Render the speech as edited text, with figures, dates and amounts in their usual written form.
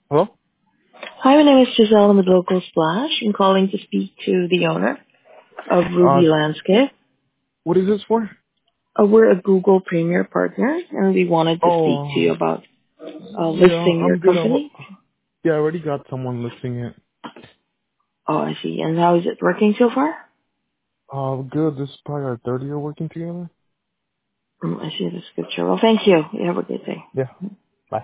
Hello? Hi, my name is Giselle with Local Splash. I'm calling to speak to the owner of Uh, Ruby Landscape. what is this for? We're a Google Premier partner, and we wanted to speak to you Oh, about yeah, listing your I'm good. company. Yeah, I already got someone listing it. Oh, I see. And how is it working so far? Good. This is probably our third year working together. I see. That's good. Sure. Well, thank you. You have a good day. Yeah. Bye.